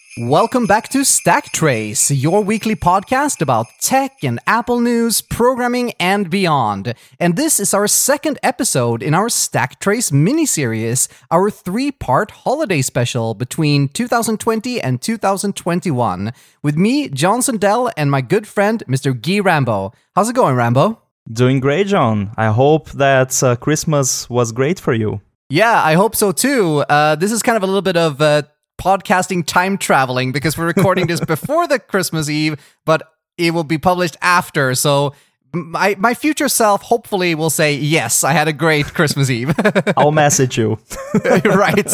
Welcome back to Stack Trace, your weekly podcast about tech and Apple news, programming, and beyond. And this is our second episode in our Stack Trace mini-series, our 3-part holiday special between 2020 and 2021, with me, John Sundell, and my good friend, Mr. Guy Rambo. How's it going, Rambo? Doing great, John. I hope that Christmas was great for you. Yeah, I hope so too. This is kind of a little bit of podcasting time traveling because we're recording this before the Christmas Eve, but it will be published after. So my future self hopefully will say, yes, I had a great Christmas Eve. I'll message you. Right.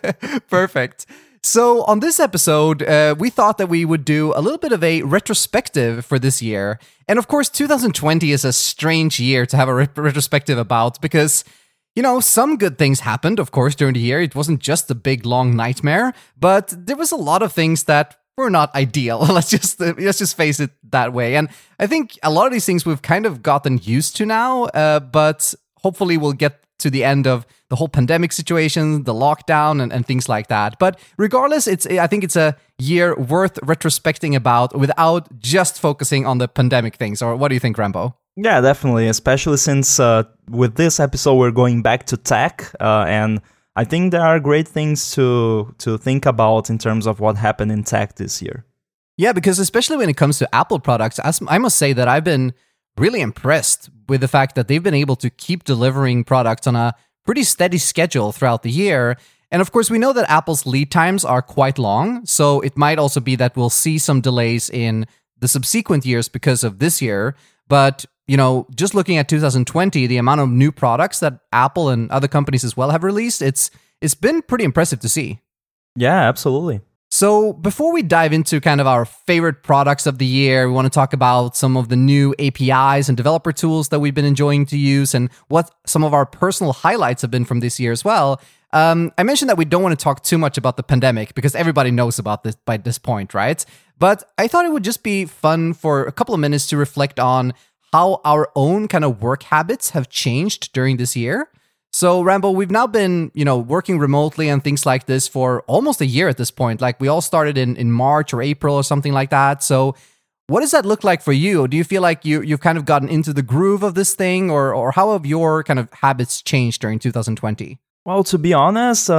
Perfect. So on this episode, we thought that we would do a little bit of a retrospective for this year. And of course, 2020 is a strange year to have a retrospective about because some good things happened, of course, during the year. It wasn't just a big, long nightmare, but there was a lot of things that were not ideal. Let's just face it that way. And I think a lot of these things we've kind of gotten used to now, but hopefully we'll get to the end of the whole pandemic situation, the lockdown, and things like that. But regardless, I think it's a year worth retrospecting about without just focusing on the pandemic things. Or what do you think, Rambo? Yeah, definitely, especially since with this episode we're going back to tech, and I think there are great things to think about in terms of what happened in tech this year. Yeah, because especially when it comes to Apple products, I must say that I've been really impressed with the fact that they've been able to keep delivering products on a pretty steady schedule throughout the year. And of course, we know that Apple's lead times are quite long, so it might also be that we'll see some delays in the subsequent years because of this year. But just looking at 2020, the amount of new products that Apple and other companies as well have released, it's been pretty impressive to see. Yeah, absolutely. So before we dive into kind of our favorite products of the year, we want to talk about some of the new APIs and developer tools that we've been enjoying to use and what some of our personal highlights have been from this year as well. I mentioned that we don't want to talk too much about the pandemic because everybody knows about this by this point, right? But I thought it would just be fun for a couple of minutes to reflect on how our own kind of work habits have changed during this year. So, Rambo, we've now been, working remotely and things like this for almost a year at this point. Like, we all started in March or April or something like that. So, what does that look like for you? Do you feel like you've kind of gotten into the groove of this thing, or how have your kind of habits changed during 2020? Well, to be honest,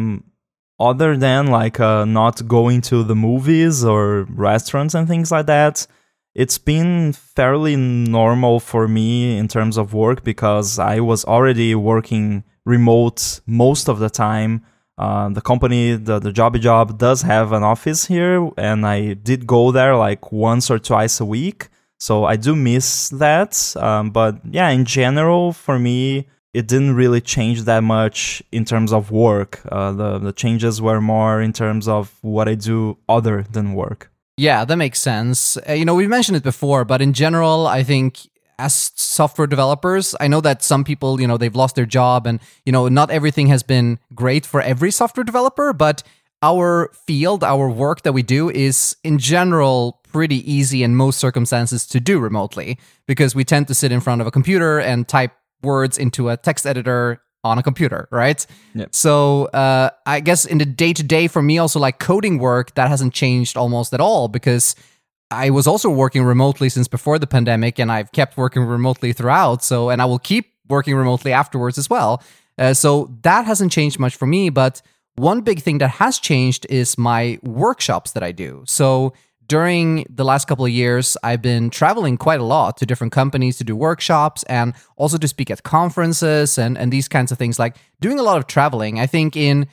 other than not going to the movies or restaurants and things like that, it's been fairly normal for me in terms of work because I was already working remote most of the time. The company, the Jobby Job, does have an office here, and I did go there like once or twice a week. So I do miss that. But yeah, in general, for me, it didn't really change that much in terms of work. The changes were more in terms of what I do other than work. Yeah, that makes sense. We've mentioned it before, but in general, I think as software developers, I know that some people, they've lost their job and, not everything has been great for every software developer, but our field, our work that we do is in general pretty easy in most circumstances to do remotely because we tend to sit in front of a computer and type words into a text editor on a computer, right? Yep. So I guess in the day-to-day for me also like coding work, that hasn't changed almost at all because I was also working remotely since before the pandemic and I've kept working remotely throughout. And I will keep working remotely afterwards as well. So that hasn't changed much for me, but one big thing that has changed is my workshops that I do. So during the last couple of years, I've been traveling quite a lot to different companies to do workshops and also to speak at conferences and these kinds of things, like doing a lot of traveling. I think in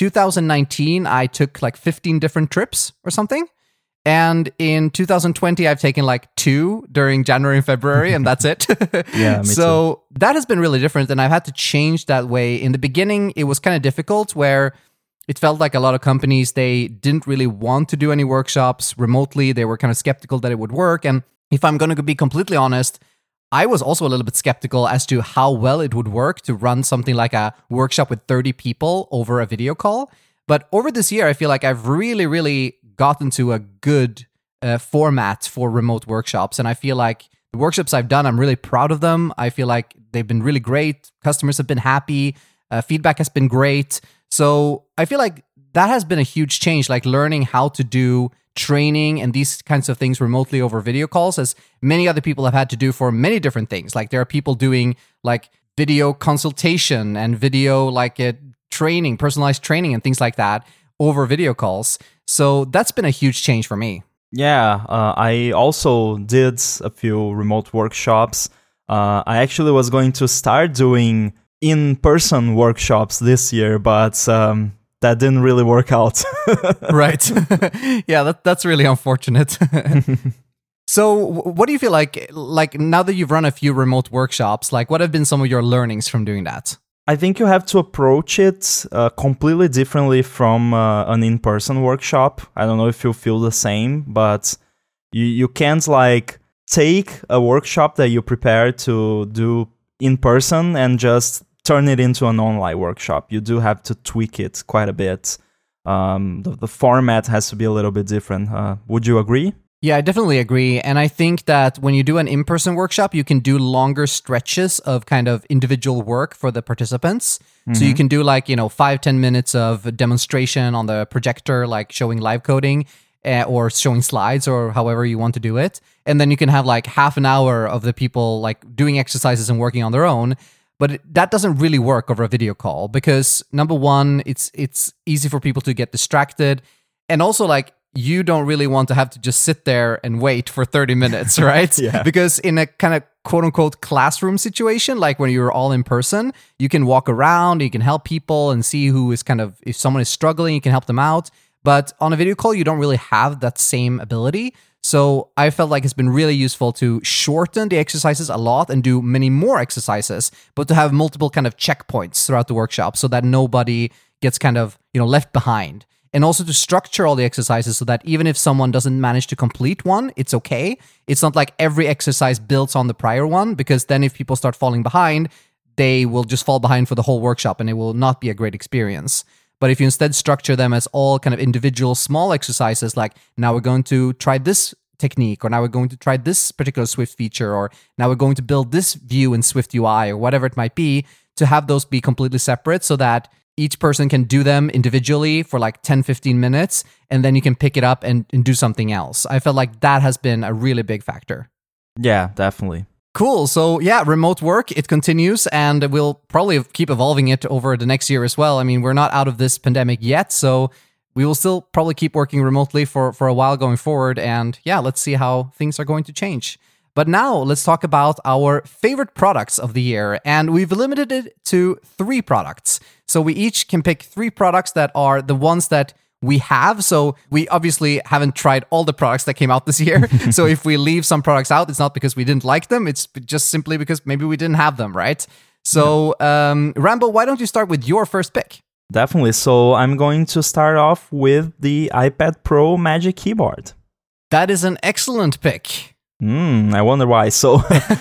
2019, I took like 15 different trips or something. And in 2020, I've taken like 2 during January and February, and that's it. Yeah, me so that has been really different, and I've had to change that way. In the beginning, it was kind of difficult where it felt like a lot of companies, they didn't really want to do any workshops remotely. They were kind of skeptical that it would work. And if I'm going to be completely honest, I was also a little bit skeptical as to how well it would work to run something like a workshop with 30 people over a video call. But over this year, I feel like I've really, really gotten to a good format for remote workshops. And I feel like the workshops I've done, I'm really proud of them. I feel like they've been really great. Customers have been happy. Feedback has been great. So I feel like that has been a huge change, like learning how to do training and these kinds of things remotely over video calls, as many other people have had to do for many different things. Like there are people doing like video consultation and video like training, personalized training and things like that over video calls. So that's been a huge change for me. Yeah, I also did a few remote workshops. I actually was going to start doing in-person workshops this year, but that didn't really work out. Right. Yeah, that's really unfortunate. So what do you feel like now that you've run a few remote workshops, like what have been some of your learnings from doing that? I think you have to approach it completely differently from an in-person workshop. I don't know if you feel the same, but you can't like take a workshop that you prepare to do in person and just turn it into an online workshop. You do have to tweak it quite a bit. The format has to be a little bit different. Would you agree? Yeah, I definitely agree. And I think that when you do an in-person workshop, you can do longer stretches of kind of individual work for the participants. Mm-hmm. So you can do like, 5-10 minutes of demonstration on the projector, like showing live coding or showing slides or however you want to do it. And then you can have like half an hour of the people like doing exercises and working on their own. But that doesn't really work over a video call because number one, it's easy for people to get distracted. And also like, you don't really want to have to just sit there and wait for 30 minutes, right? Yeah. Because in a kind of quote unquote classroom situation, like when you're all in person, you can walk around, you can help people and see who is kind of, if someone is struggling, you can help them out. But on a video call, you don't really have that same ability. So I felt like it's been really useful to shorten the exercises a lot and do many more exercises, but to have multiple kind of checkpoints throughout the workshop so that nobody gets kind of, left behind. And also to structure all the exercises so that even if someone doesn't manage to complete one, it's okay. It's not like every exercise builds on the prior one, because then if people start falling behind, they will just fall behind for the whole workshop and it will not be a great experience. But if you instead structure them as all kind of individual small exercises, like now we're going to try this technique, or now we're going to try this particular Swift feature, or now we're going to build this view in Swift UI, or whatever it might be, to have those be completely separate so that each person can do them individually for like 10-15 minutes, and then you can pick it up and do something else. I felt like that has been a really big factor. Yeah, definitely. Cool. So yeah, remote work, it continues, and we'll probably keep evolving it over the next year as well. I mean, we're not out of this pandemic yet, so we will still probably keep working remotely for a while going forward. And yeah, let's see how things are going to change. But now let's talk about our favorite products of the year. And we've limited it to 3 products. So we each can pick 3 products that are the ones that we have. So we obviously haven't tried all the products that came out this year. So if we leave some products out, it's not because we didn't like them. It's just simply because maybe we didn't have them, right? So Rambo, why don't you start with your first pick? Definitely. So I'm going to start off with the iPad Pro Magic Keyboard. That is an excellent pick. I wonder why. So,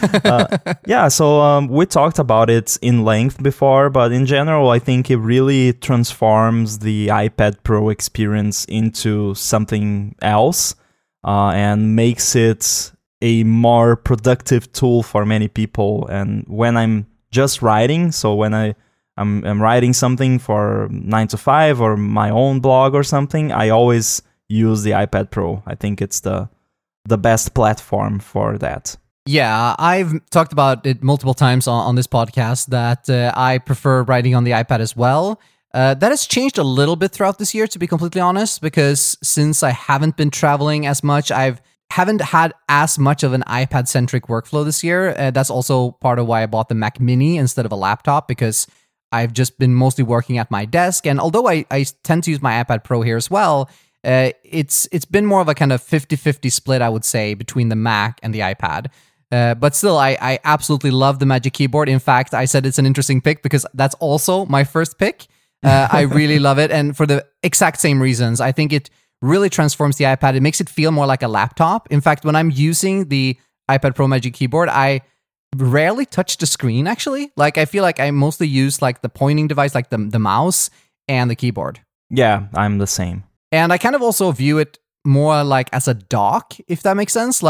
we talked about it in length before, but in general, I think it really transforms the iPad Pro experience into something else and makes it a more productive tool for many people. And when I'm just writing, so when I'm writing something for 9 to 5 or my own blog or something, I always use the iPad Pro. I think it's the best platform for that. Yeah, I've talked about it multiple times on this podcast that I prefer writing on the iPad as well. That has changed a little bit throughout this year, to be completely honest, because since I haven't been traveling as much, haven't had as much of an iPad-centric workflow this year. That's also part of why I bought the Mac Mini instead of a laptop, because I've just been mostly working at my desk. And although I tend to use my iPad Pro here as well, it's been more of a kind of 50-50 split, I would say, between the Mac and the iPad. But still, I absolutely love the Magic Keyboard. In fact, I said it's an interesting pick because that's also my first pick. I really love it. And for the exact same reasons, I think it really transforms the iPad. It makes it feel more like a laptop. In fact, when I'm using the iPad Pro Magic Keyboard, I rarely touch the screen, actually. Like, I feel like I mostly use like the pointing device, like the mouse and the keyboard. Yeah, I'm the same. And I kind of also view it more like as a dock, if that makes sense. Like,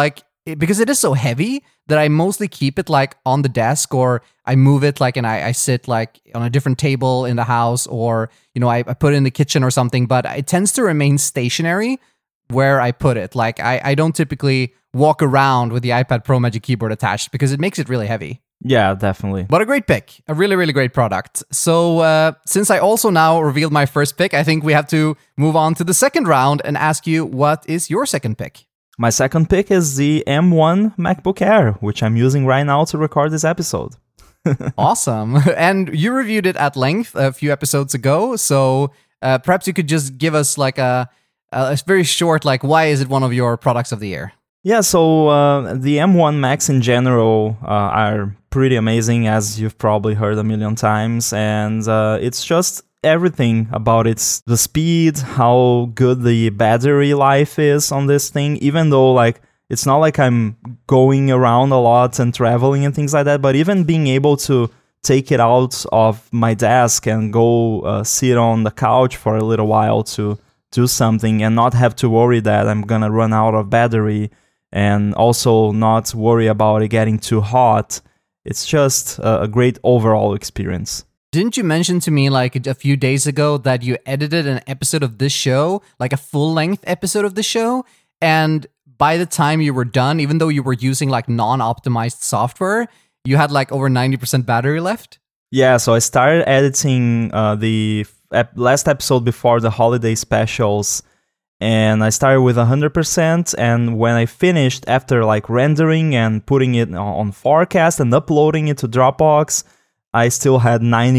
because it is so heavy that I mostly keep it like on the desk, or I move it like, and I sit like on a different table in the house, or, I put it in the kitchen or something, but it tends to remain stationary where I put it. Like I don't typically walk around with the iPad Pro Magic Keyboard attached because it makes it really heavy. Yeah, definitely. What a great pick. A really, really great product. So since I also now revealed my first pick, I think we have to move on to the second round and ask you, what is your second pick? My second pick is the M1 MacBook Air, which I'm using right now to record this episode. Awesome. And you reviewed it at length a few episodes ago. So perhaps you could just give us like a very short, like, why is it one of your products of the year? Yeah, so the M1 Macs in general are pretty amazing, as you've probably heard a million times. And it's just everything about the speed, how good the battery life is on this thing, even though like it's not like I'm going around a lot and traveling and things like that, but even being able to take it out of my desk and go sit on the couch for a little while to do something and not have to worry that I'm gonna run out of battery, and also not worry about it getting too hot. It's just a great overall experience. Didn't you mention to me like a few days ago that you edited an episode of this show, like a full-length episode of the show, and by the time you were done, even though you were using like non-optimized software, you had like over 90% battery left? Yeah, so I started editing the last episode before the holiday specials, and I started with 100%, and when I finished, after like rendering and putting it on Forecast and uploading it to Dropbox, I still had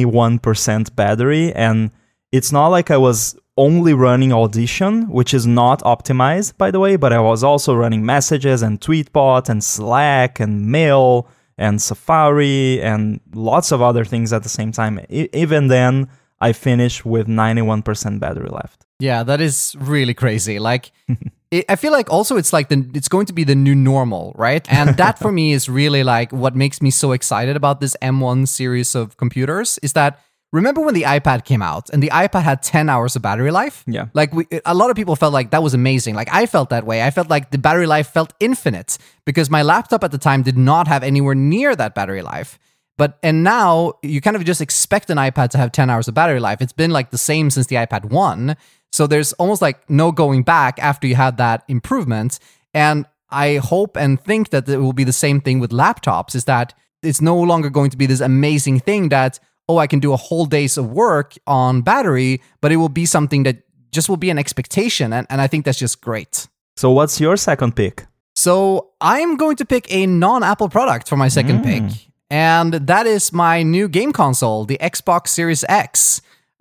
91% battery. And it's not like I was only running Audition, which is not optimized, by the way, but I was also running Messages and Tweetbot and Slack and Mail and Safari and lots of other things at the same time. Even then, I finished with 91% battery left. Yeah, that is really crazy. Like, I feel like also it's like it's going to be the new normal, right? And that for me is really like what makes me so excited about this M1 series of computers is that, remember when the iPad came out and the iPad had 10 hours of battery life? Yeah. Like a lot of people felt like that was amazing. Like I felt that way. I felt like the battery life felt infinite because my laptop at the time did not have anywhere near that battery life. And now you kind of just expect an iPad to have 10 hours of battery life. It's been like the same since the iPad 1. So there's almost like no going back after you had that improvement. And I hope and think that it will be the same thing with laptops, is that it's no longer going to be this amazing thing that, oh, I can do a whole day's of work on battery, but it will be something that just will be an expectation. And I think that's just great. So what's your second pick? So I'm going to pick a non-Apple product for my second pick. And that is my new game console, the Xbox Series X.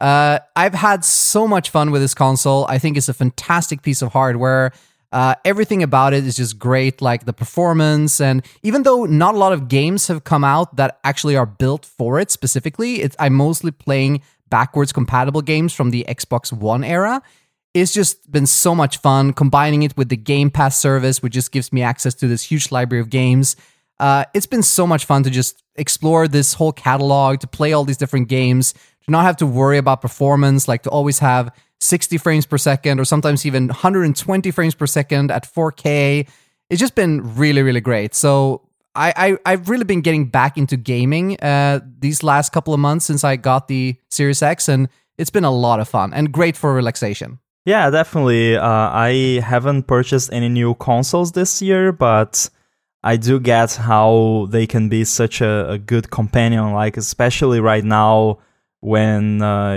I've had so much fun with this console. I think it's a fantastic piece of hardware. Everything about it is just great, like the performance. And even though not a lot of games have come out that actually are built for it specifically, I'm mostly playing backwards compatible games from the Xbox One era. It's just been so much fun combining it with the Game Pass service, which just gives me access to this huge library of games. It's been so much fun to just explore this whole catalog, to play all these different games, to not have to worry about performance, like to always have 60 frames per second or sometimes even 120 frames per second at 4K. It's just been really, really great. So I've really been getting back into gaming these last couple of months since I got the Series X, and it's been a lot of fun and great for relaxation. Yeah, definitely. I haven't purchased any new consoles this year, but I do get how they can be such a good companion, like especially right now when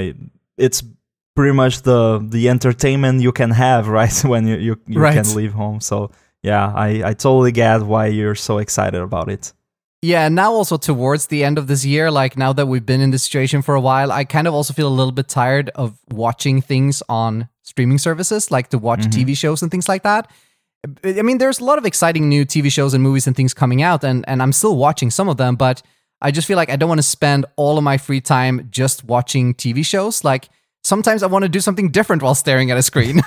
it's pretty much the entertainment you can have, right? When you right. can leave home. So yeah, I totally get why you're so excited about it. Yeah, and now also towards the end of this year, like now that we've been in this situation for a while, I kind of also feel a little bit tired of watching things on streaming services, like to watch TV shows and things like that. I mean, there's a lot of exciting new TV shows and movies and things coming out, and I'm still watching some of them, but I just feel like I don't want to spend all of my free time just watching TV shows. Like, sometimes I want to do something different while staring at a screen.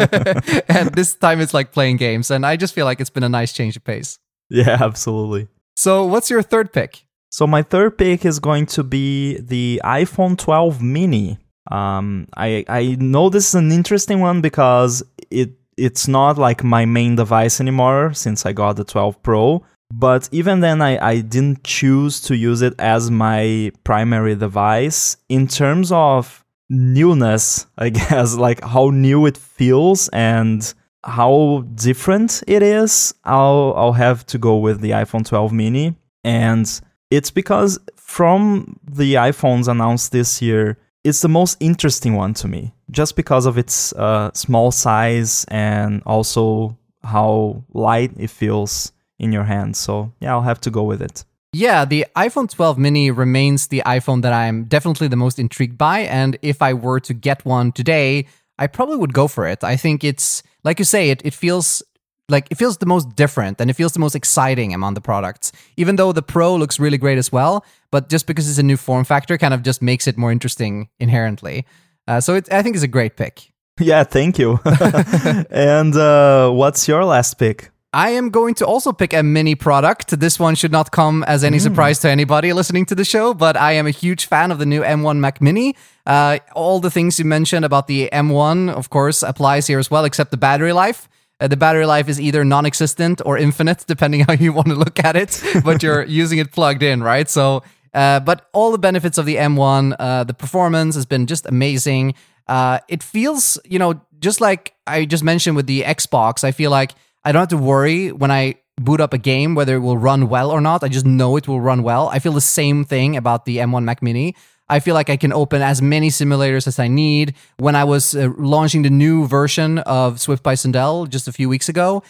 And this time it's like playing games, and I just feel like it's been a nice change of pace. Yeah, absolutely. So what's your third pick? So my third pick is going to be the iPhone 12 mini. I know this is an interesting one because it it's not like my main device anymore since I got the 12 Pro. But even then, I didn't choose to use it as my primary device. In terms of newness, I guess, like how new it feels and how different it is, I'll have to go with the iPhone 12 mini. And it's because from the iPhones announced this year, it's the most interesting one to me, just because of its small size and also how light it feels in your hand. So yeah, I'll have to go with it. Yeah, the iPhone 12 mini remains the iPhone that I'm definitely the most intrigued by. And if I were to get one today, I probably would go for it. I think it's, like you say, it feels like it feels the most different and it feels the most exciting among the products, even though the Pro looks really great as well. But just because it's a new form factor kind of just makes it more interesting inherently. I think it's a great pick. Yeah, thank you. And what's your last pick? I am going to also pick a mini product. This one should not come as any surprise to anybody listening to the show, but I am a huge fan of the new M1 Mac Mini. All the things you mentioned about the M1, of course, applies here as well, except the battery life. The battery life is either non-existent or infinite, depending how you want to look at it, but you're using it plugged in, right? So, but all the benefits of the M1, the performance has been just amazing. It feels, just like I just mentioned with the Xbox, I feel like I don't have to worry when I boot up a game whether it will run well or not. I just know it will run well. I feel the same thing about the M1 Mac Mini. I feel like I can open as many simulators as I need. When I was launching the new version of Swift by Sundell just a few weeks ago,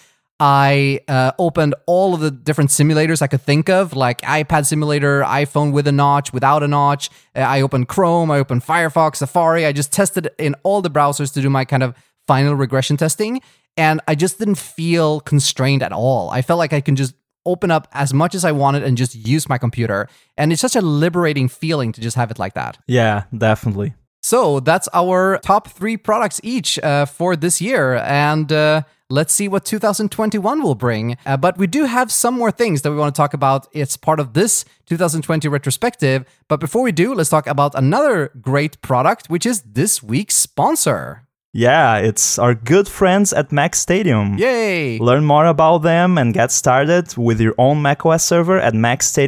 I opened all of the different simulators I could think of, like iPad simulator, iPhone with a notch, without a notch. I opened Chrome, I opened Firefox, Safari. I just tested in all the browsers to do my kind of final regression testing. And I just didn't feel constrained at all. I felt like I can just open up as much as I wanted and just use my computer. And it's such a liberating feeling to just have it like that. Yeah, definitely. So that's our top 3 products each for this year. And let's see what 2021 will bring. But we do have some more things that we want to talk about. It's part of this 2020 retrospective. But before we do, let's talk about another great product, which is this week's sponsor. Yeah, it's our good friends at Mac Stadium. Yay! Learn more about them and get started with your own macOS server at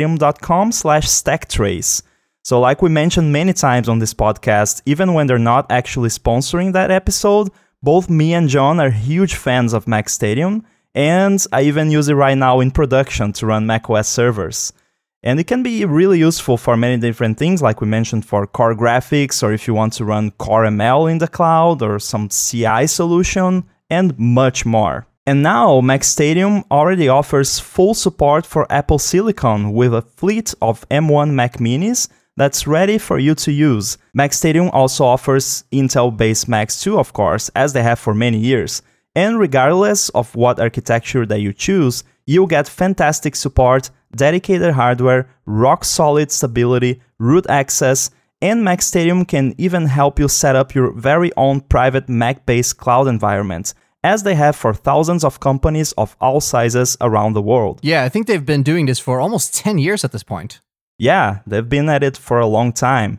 macstadium.com/stacktrace. So like we mentioned many times on this podcast, even when they're not actually sponsoring that episode, both me and John are huge fans of Mac Stadium, and I even use it right now in production to run macOS servers. And it can be really useful for many different things, like we mentioned, for core graphics, or if you want to run Core ML in the cloud, or some CI solution, and much more. And now, Mac Stadium already offers full support for Apple Silicon with a fleet of M1 Mac Minis that's ready for you to use. Mac Stadium also offers Intel-based Macs too, of course, as they have for many years. And regardless of what architecture that you choose, you'll get fantastic support, dedicated hardware, rock-solid stability, root access, and Mac Stadium can even help you set up your very own private Mac-based cloud environment, as they have for thousands of companies of all sizes around the world. Yeah, I think they've been doing this for almost 10 years at this point. Yeah, they've been at it for a long time.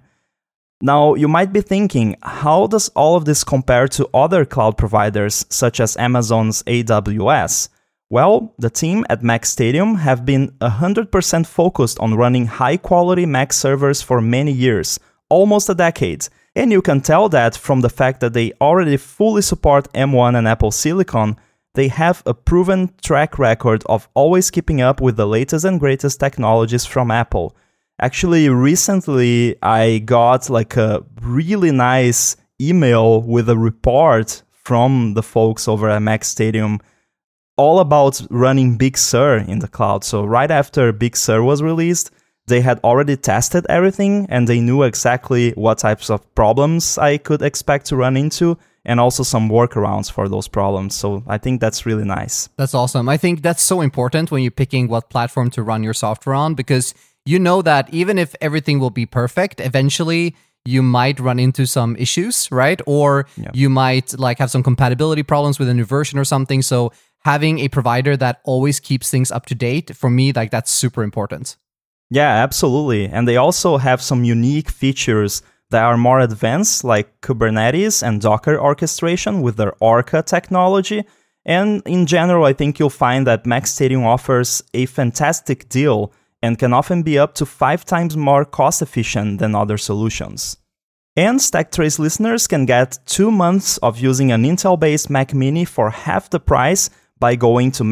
Now, you might be thinking, how does all of this compare to other cloud providers, such as Amazon's AWS? Well, the team at Mac Stadium have been 100% focused on running high-quality Mac servers for many years, almost a decade. And you can tell that from the fact that they already fully support M1 and Apple Silicon. They have a proven track record of always keeping up with the latest and greatest technologies from Apple. Actually, recently I got like a really nice email with a report from the folks over at Mac Stadium all about running Big Sur in the cloud. So right after Big Sur was released, they had already tested everything and they knew exactly what types of problems I could expect to run into and also some workarounds for those problems. So I think that's really nice. That's awesome. I think that's so important when you're picking what platform to run your software on, because you know that even if everything will be perfect, eventually you might run into some issues, right? Or you might like have some compatibility problems with a new version or something. So having a provider that always keeps things up to date, for me, like that's super important. Yeah, absolutely. And they also have some unique features that are more advanced, like Kubernetes and Docker orchestration with their Orca technology. And in general, I think you'll find that MaxStadium offers a fantastic deal and can often be up to 5 times more cost efficient than other solutions. And StackTrace listeners can get 2 months of using an Intel-based Mac Mini for half the price by going to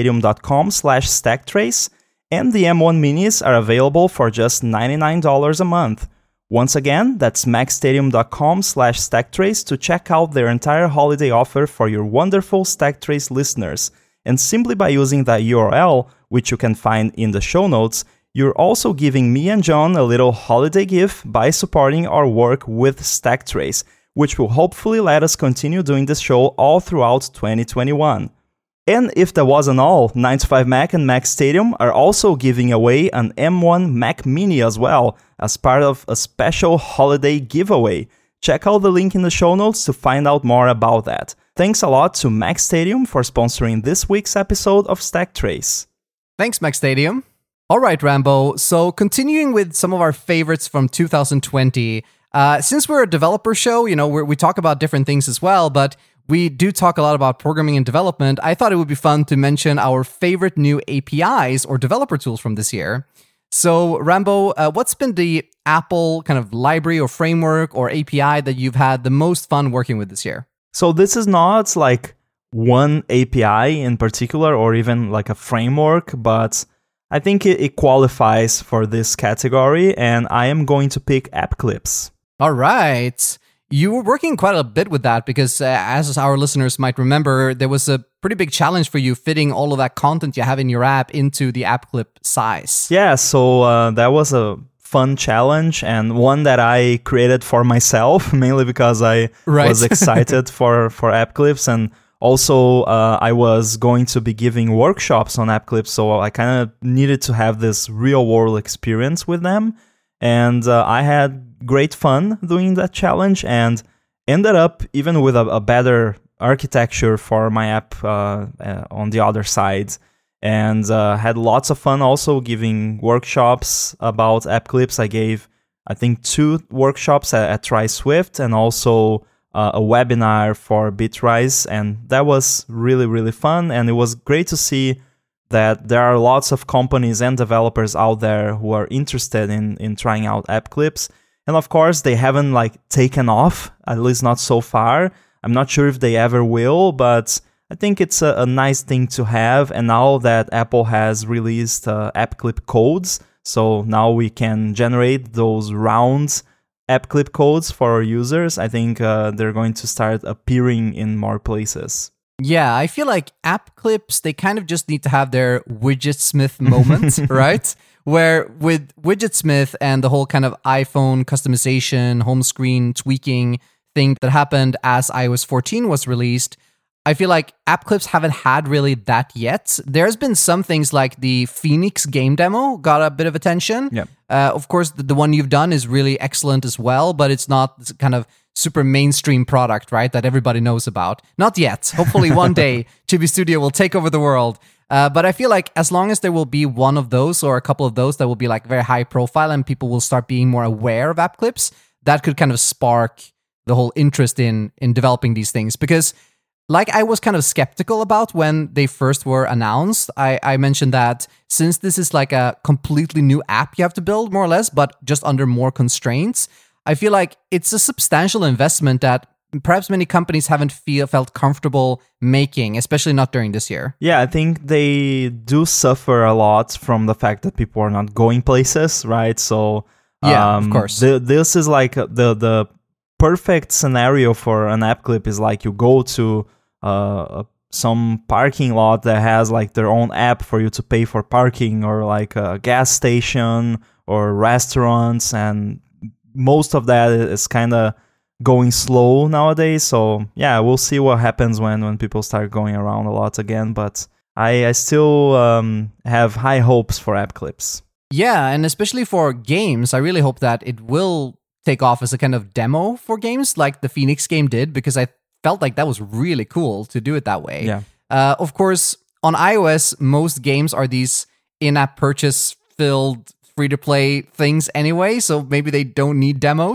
maxstadium.com/StackTrace, and the M1 Minis are available for just $99 a month. Once again, that's maxstadium.com/StackTrace to check out their entire holiday offer for your wonderful StackTrace listeners. And simply by using that URL, which you can find in the show notes, you're also giving me and John a little holiday gift by supporting our work with StackTrace, which will hopefully let us continue doing this show all throughout 2021. And if that wasn't all, 9to5Mac and MaxStadium are also giving away an M1 Mac Mini as well, as part of a special holiday giveaway. Check out the link in the show notes to find out more about that. Thanks a lot to MaxStadium for sponsoring this week's episode of StackTrace. Thanks, MaxStadium. All right, Rambo. So continuing with some of our favorites from 2020, since we're a developer show, we talk about different things as well, but we do talk a lot about programming and development. I thought it would be fun to mention our favorite new APIs or developer tools from this year. So, Rambo, what's been the Apple kind of library or framework or API that you've had the most fun working with this year? So this is not like one API in particular or even like a framework, but I think it qualifies for this category, and I am going to pick AppClips. All right. You were working quite a bit with that because, as our listeners might remember, there was a pretty big challenge for you fitting all of that content you have in your app into the app clip size. Yeah, so that was a fun challenge and one that I created for myself, mainly because I was excited for app clips, and also I was going to be giving workshops on app clips, so I kind of needed to have this real world experience with them. And I had great fun doing that challenge and ended up even with a better architecture for my app on the other side. And had lots of fun also giving workshops about app clips. I gave, I think, 2 workshops at TrySwift and also a webinar for Bitrise. And that was really, really fun. And it was great to see that there are lots of companies and developers out there who are interested in trying out app clips. And of course, they haven't taken off, at least not so far. I'm not sure if they ever will, but I think it's a nice thing to have. And now that Apple has released app clip codes, so now we can generate those round app clip codes for our users, I think they're going to start appearing in more places. Yeah, I feel like app clips, they kind of just need to have their Widgetsmith moment, right? Where with Widgetsmith and the whole kind of iPhone customization, home screen tweaking thing that happened as iOS 14 was released, I feel like app clips haven't had really that yet. There's been some things like the Phoenix game demo got a bit of attention. Yeah. Of course, the one you've done is really excellent as well, but it's not kind of super mainstream product, right, that everybody knows about. Not yet. Hopefully one day Chibi Studio will take over the world. But I feel like as long as there will be one of those or a couple of those that will be very high profile and people will start being more aware of app clips, that could kind of spark the whole interest in developing these things. Because I was kind of skeptical about when they first were announced. I mentioned that since this is a completely new app you have to build, more or less, but just under more constraints, I feel like it's a substantial investment that perhaps many companies haven't felt comfortable making, especially not during this year. Yeah, I think they do suffer a lot from the fact that people are not going places, right? So yeah, of course. This is the perfect scenario for an app clip is you go to some parking lot that has their own app for you to pay for parking, or a gas station or restaurants, and most of that is kind of going slow nowadays. So yeah, we'll see what happens when people start going around a lot again. But I still have high hopes for app clips. Yeah, and especially for games, I really hope that it will take off as a kind of demo for games like the Phoenix game did, because I felt like that was really cool to do it that way. Yeah. Of course, on iOS, most games are these in-app purchase filled free-to-play things anyway, so maybe they don't need demos.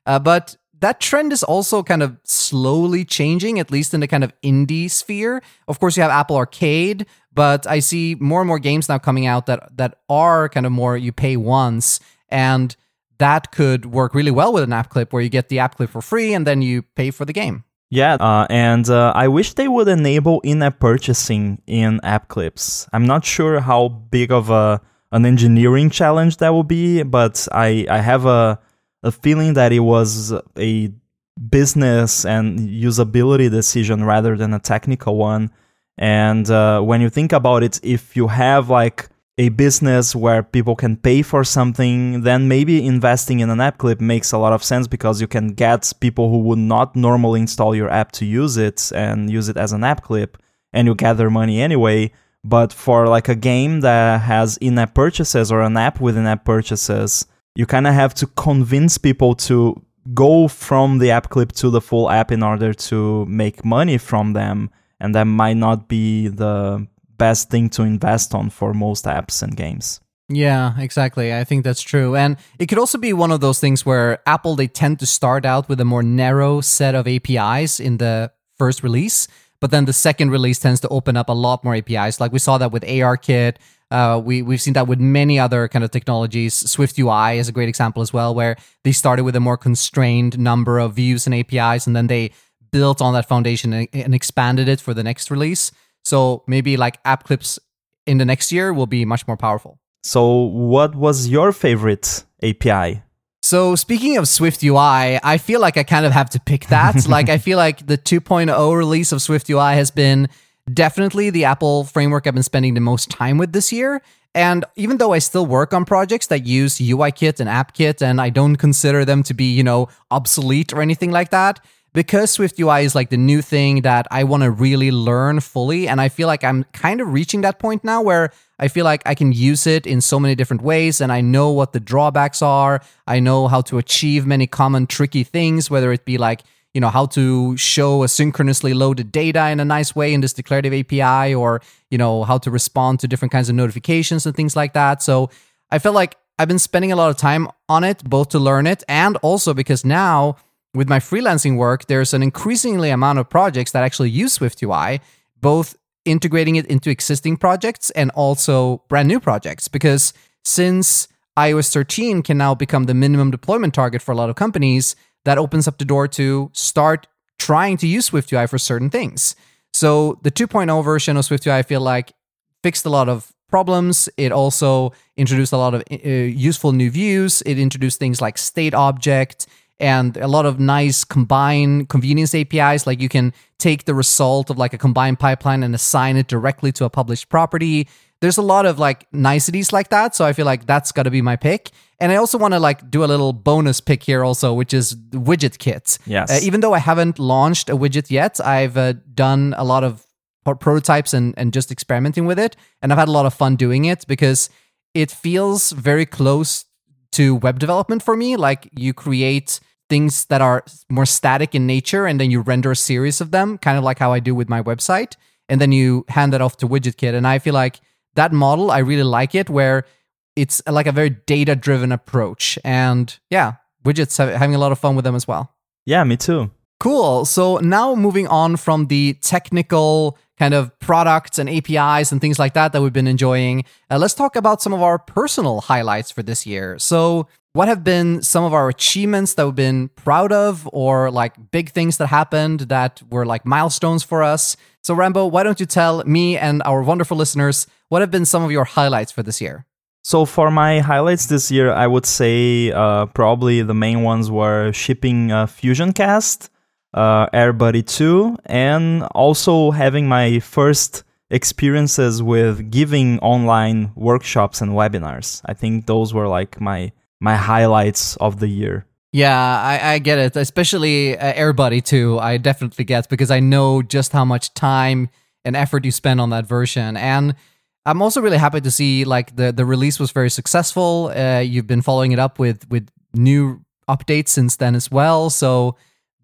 But that trend is also kind of slowly changing, at least in the kind of indie sphere. Of course, you have Apple Arcade, but I see more and more games now coming out that are kind of more you pay once, and that could work really well with an app clip where you get the app clip for free and then you pay for the game. Yeah, and I wish they would enable in-app purchasing in app clips. I'm not sure how big of an engineering challenge that will be, but I have a feeling that it was a business and usability decision rather than a technical one. And when you think about it, if you have like a business where people can pay for something, then maybe investing in an app clip makes a lot of sense because you can get people who would not normally install your app to use it and use it as an app clip, and you gather money anyway. But for like a game that has in-app purchases or an app with in-app purchases, you kind of have to convince people to go from the app clip to the full app in order to make money from them. And that might not be the best thing to invest on for most apps and games. Yeah, exactly. I think that's true. And it could also be one of those things where Apple, they tend to start out with a more narrow set of APIs in the first release, but then the second release tends to open up a lot more APIs. Like we saw that with ARKit. We've seen that with many other kind of technologies. SwiftUI is a great example as well, where they started with a more constrained number of views and APIs, and then they built on that foundation and expanded it for the next release. So maybe like app clips in the next year will be much more powerful. So what was your favorite API? So speaking of SwiftUI, I feel like I kind of have to pick that. Like I feel like the 2.0 release of SwiftUI has been definitely the Apple framework I've been spending the most time with this year. And even though I still work on projects that use UIKit and AppKit, and I don't consider them to be, obsolete or anything like that, because SwiftUI is like the new thing that I want to really learn fully. And I feel like I'm kind of reaching that point now where I feel like I can use it in so many different ways, and I know what the drawbacks are. I know how to achieve many common tricky things, whether it be like, how to show asynchronously loaded data in a nice way in this declarative API, or, how to respond to different kinds of notifications and things like that. So I feel like I've been spending a lot of time on it, both to learn it and also because now with my freelancing work, there's an increasingly amount of projects that actually use SwiftUI, both integrating it into existing projects and also brand new projects. Because since iOS 13 can now become the minimum deployment target for a lot of companies, that opens up the door to start trying to use SwiftUI for certain things. So the 2.0 version of SwiftUI, I feel like, fixed a lot of problems. It also introduced a lot of useful new views. It introduced things like state object and a lot of nice combined convenience APIs. Like you can take the result of like a combined pipeline and assign it directly to a published property. There's a lot of like niceties like that. So I feel like that's got to be my pick. And I also want to like do a little bonus pick here also, which is WidgetKit. Yes. Even though I haven't launched a widget yet, I've done a lot of prototypes and just experimenting with it. And I've had a lot of fun doing it because it feels very close to web development for me. Like you create things that are more static in nature and then you render a series of them, kind of like how I do with my website. And then you hand that off to WidgetKit. And I feel like that model, I really like it, where it's like a very data-driven approach. And yeah, widgets, having a lot of fun with them as well. Yeah, me too. Cool. So now moving on from the technical kind of products and APIs and things like that we've been enjoying, let's talk about some of our personal highlights for this year. So what have been some of our achievements that we've been proud of, or like big things that happened that were like milestones for us? So Rambo, why don't you tell me and our wonderful listeners, what have been some of your highlights for this year? So for my highlights this year, I would say probably the main ones were shipping FusionCast, AirBuddy 2, and also having my first experiences with giving online workshops and webinars. I think those were like my highlights of the year. Yeah, I get it. Especially AirBuddy 2, I definitely get, because I know just how much time and effort you spend on that version. And I'm also really happy to see like the release was very successful. You've been following it up with new updates since then as well. So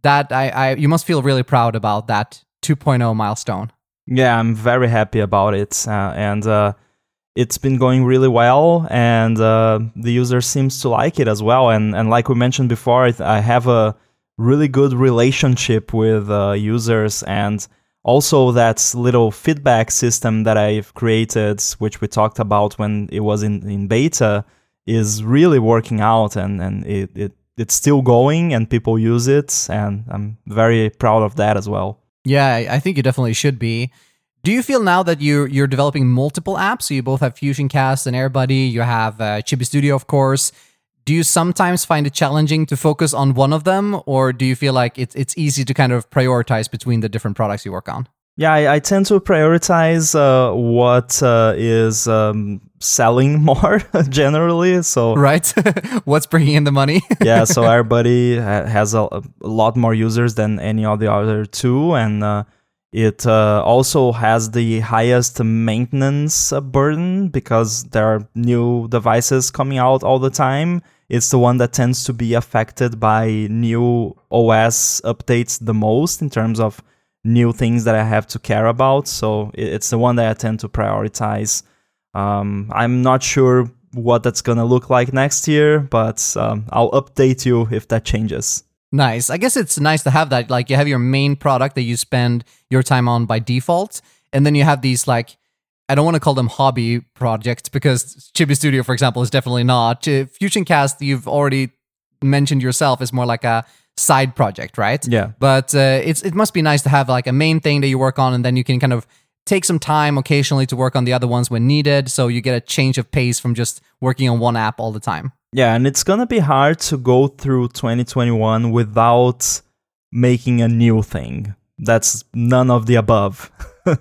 that you must feel really proud about that 2.0 milestone. Yeah, I'm very happy about it. And it's been going really well, and the user seems to like it as well. And like we mentioned before, I have a really good relationship with users, and also that little feedback system that I've created, which we talked about when it was in beta, is really working out, and it's still going, and people use it, and I'm very proud of that as well. Yeah, I think you definitely should be. Do you feel now that you're developing multiple apps? So you both have FusionCast and AirBuddy, you have Chibi Studio, of course. Do you sometimes find it challenging to focus on one of them, or do you feel like it's easy to kind of prioritize between the different products you work on? Yeah, I tend to prioritize what is selling more generally. So right, what's bringing in the money? Yeah, so AirBuddy has a lot more users than any of the other two, and it also has the highest maintenance burden because there are new devices coming out all the time. It's the one that tends to be affected by new OS updates the most in terms of new things that I have to care about. So it's the one that I tend to prioritize. I'm not sure what that's going to look like next year, but I'll update you if that changes. Nice. I guess it's nice to have that. Like, you have your main product that you spend your time on by default, and then you have these, like, I don't want to call them hobby projects because Chibi Studio, for example, is definitely not. FusionCast, you've already mentioned yourself, is more like a side project, right? Yeah. But it must be nice to have like a main thing that you work on, and then you can kind of take some time occasionally to work on the other ones when needed, so you get a change of pace from just working on one app all the time. Yeah, and it's gonna be hard to go through 2021 without making a new thing. That's none of the above.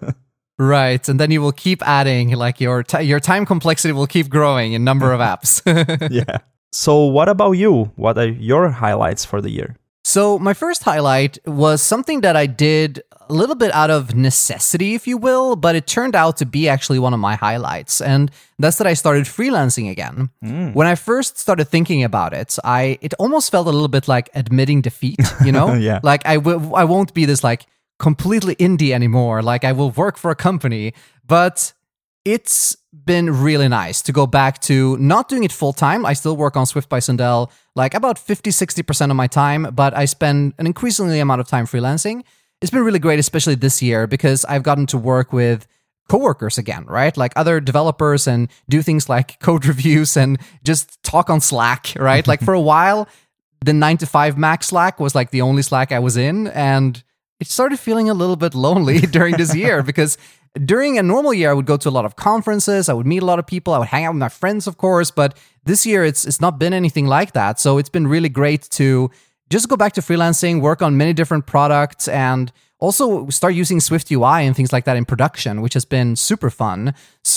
Right, and then you will keep adding, like your time complexity will keep growing in number of apps. Yeah. So what about you? What are your highlights for the year? So my first highlight was something that I did a little bit out of necessity, if you will, but it turned out to be actually one of my highlights, and that's that I started freelancing again. When I first started thinking about it, it almost felt a little bit like admitting defeat, you know? Yeah. Like I won't be this like completely indie anymore, like I will work for a company, but it's been really nice to go back to not doing it full time. I still work on Swift by Sundell like about 50-60% of my time, but I spend an increasingly amount of time freelancing. It's been really great, especially this year, because I've gotten to work with coworkers again, right? Like other developers, and do things like code reviews and just talk on Slack, right? Like for a while, the 9 to 5 Mac Slack was like the only Slack I was in, and it started feeling a little bit lonely during this year because during a normal year, I would go to a lot of conferences, I would meet a lot of people, I would hang out with my friends, of course, but this year it's not been anything like that. So it's been really great to just go back to freelancing, work on many different products, and also start using Swift UI and things like that in production, which has been super fun.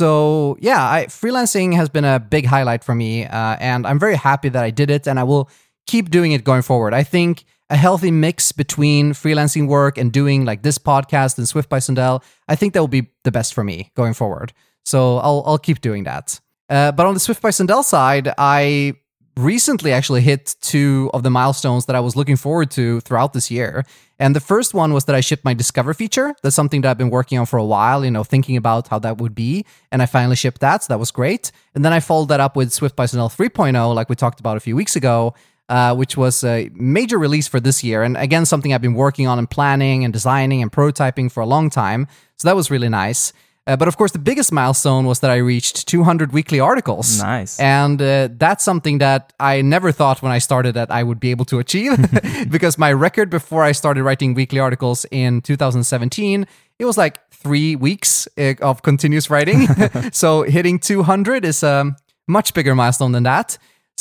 So yeah, freelancing has been a big highlight for me, and I'm very happy that I did it, and I will keep doing it going forward. I think a healthy mix between freelancing work and doing like this podcast and Swift by Sundell, I think that will be the best for me going forward. So I'll keep doing that. But on the Swift by Sundell side, I recently actually hit 2 of the milestones that I was looking forward to throughout this year. And the first one was that I shipped my Discover feature. That's something that I've been working on for a while, thinking about how that would be. And I finally shipped that, so that was great. And then I followed that up with Swift by Sundell 3.0, like we talked about a few weeks ago, which was a major release for this year. And again, something I've been working on and planning and designing and prototyping for a long time. So that was really nice. But of course, the biggest milestone was that I reached 200 weekly articles. Nice. And that's something that I never thought when I started that I would be able to achieve. Because my record before I started writing weekly articles in 2017, it was like 3 weeks of continuous writing. So hitting 200 is a much bigger milestone than that.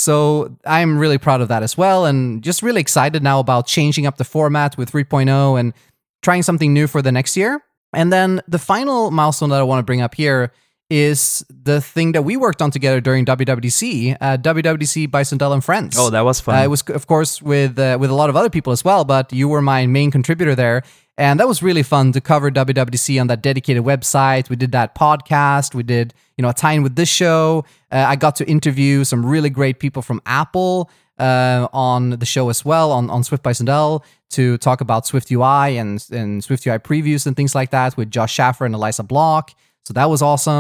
So I'm really proud of that as well, and just really excited now about changing up the format with 3.0 and trying something new for the next year. And then the final milestone that I want to bring up here is the thing that we worked on together during WWDC, WWDC by Sundell and Friends. Oh, that was fun. It was, of course, with a lot of other people as well, but you were my main contributor there. And that was really fun to cover WWDC on that dedicated website. We did that podcast. We did, a tie-in with this show. I got to interview some really great people from Apple on the show as well, on Swift by Sundell, to talk about Swift UI and Swift UI previews and things like that with Josh Schaffer and Eliza Block. So that was awesome.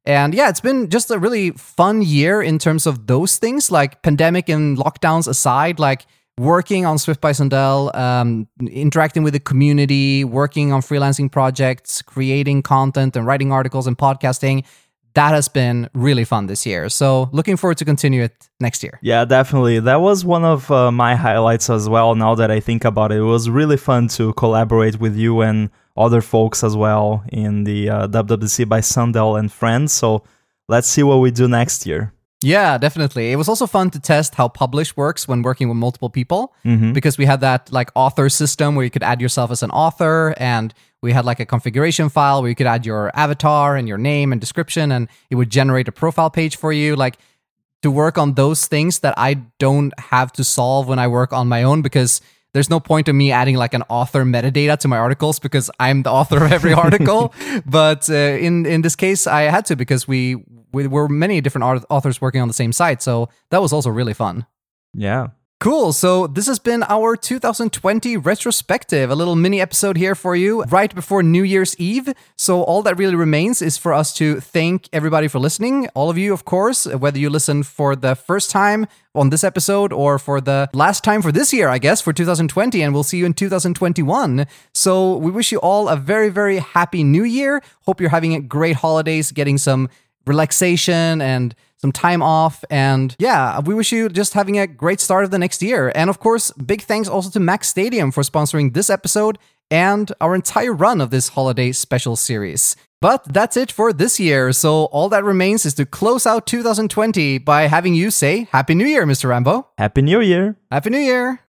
And yeah, it's been just a really fun year in terms of those things, like pandemic and lockdowns aside, like working on Swift by Sundell, interacting with the community, working on freelancing projects, creating content and writing articles and podcasting. That has been really fun this year. So looking forward to continue it next year. Yeah, definitely. That was one of my highlights as well, now that I think about it. It was really fun to collaborate with you and other folks as well in the WWDC by Sundell and friends. So let's see what we do next year. Yeah, definitely. It was also fun to test how Publish works when working with multiple people, because we had that like author system where you could add yourself as an author, and we had like a configuration file where you could add your avatar and your name and description, and it would generate a profile page for you. Like, to work on those things that I don't have to solve when I work on my own, because there's no point in me adding like an author metadata to my articles because I'm the author of every article. But in this case, I had to, because we were many different authors working on the same site. So that was also really fun. Yeah. Cool. So this has been our 2020 retrospective, a little mini episode here for you right before New Year's Eve. So all that really remains is for us to thank everybody for listening. All of you, of course, whether you listen for the first time on this episode or for the last time for this year, I guess, for 2020, and we'll see you in 2021. So we wish you all a very, very happy New Year. Hope you're having a great holidays, getting some relaxation and some time off. And yeah, we wish you just having a great start of the next year. And of course, big thanks also to Max Stadium for sponsoring this episode and our entire run of this holiday special series. But that's it for this year. So all that remains is to close out 2020 by having you say Happy New Year, Mr. Rambo. Happy New Year. Happy New Year.